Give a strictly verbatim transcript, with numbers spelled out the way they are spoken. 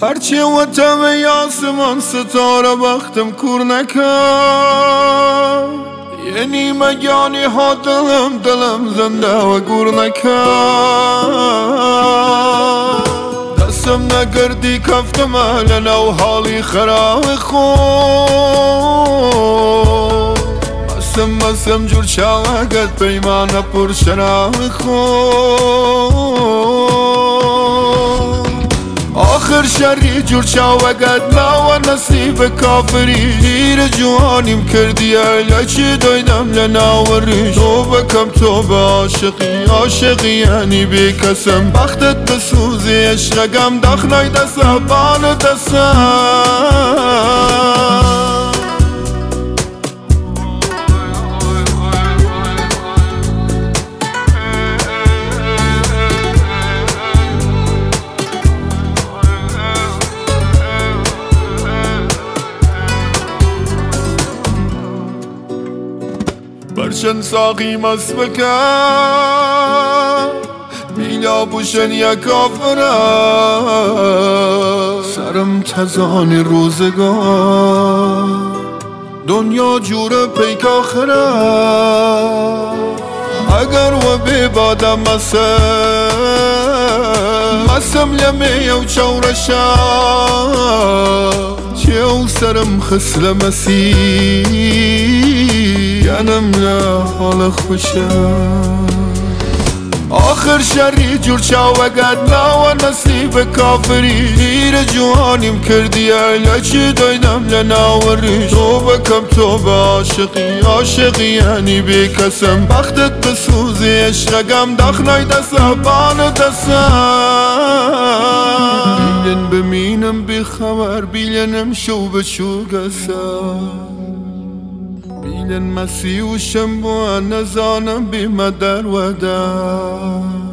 هرچی و تمه آسمان ستاره بختم کور نکرد، یعنی مگانی ها دلم دلم زنده و گور نکرد. دستم نگردی کفتم اهل و حالی خراب خود، بسم بسم جور چاوگت پیمان پر شراب خود. آخر شری جور چاوگت لا و نصیب کافری، دیر جوانیم کردی ایلا چی دویدم لناوری. تو بکم تو به عاشقی، عاشقی یعنی بی کسم، بختت بسوزی عشقگم دخنای دسته بان دستم. برشن ساقی مست بکن، بیلا بوشن یا کافره، سرم تزانی روزگار، دنیا جور پیک آخره. اگر و بی بادم مسم مسم لمی و چورشا، چیو سرم خسل مسیح ینم نه حال خوشم. آخر شری جور چاوگت لا و نصیب کافری، دیر جوانیم کردی ایلا چی دویدم لناوری. تو بکم تو به عاشقی، عاشقی یعنی بی کسم، بختت بسوزی عشقگم دخنای دسته بان دستم. بیلن بمینم بی خبر، بیلنم شو بچو گسم، بیلن مسیح و شنبو نزانم بی مدر و در.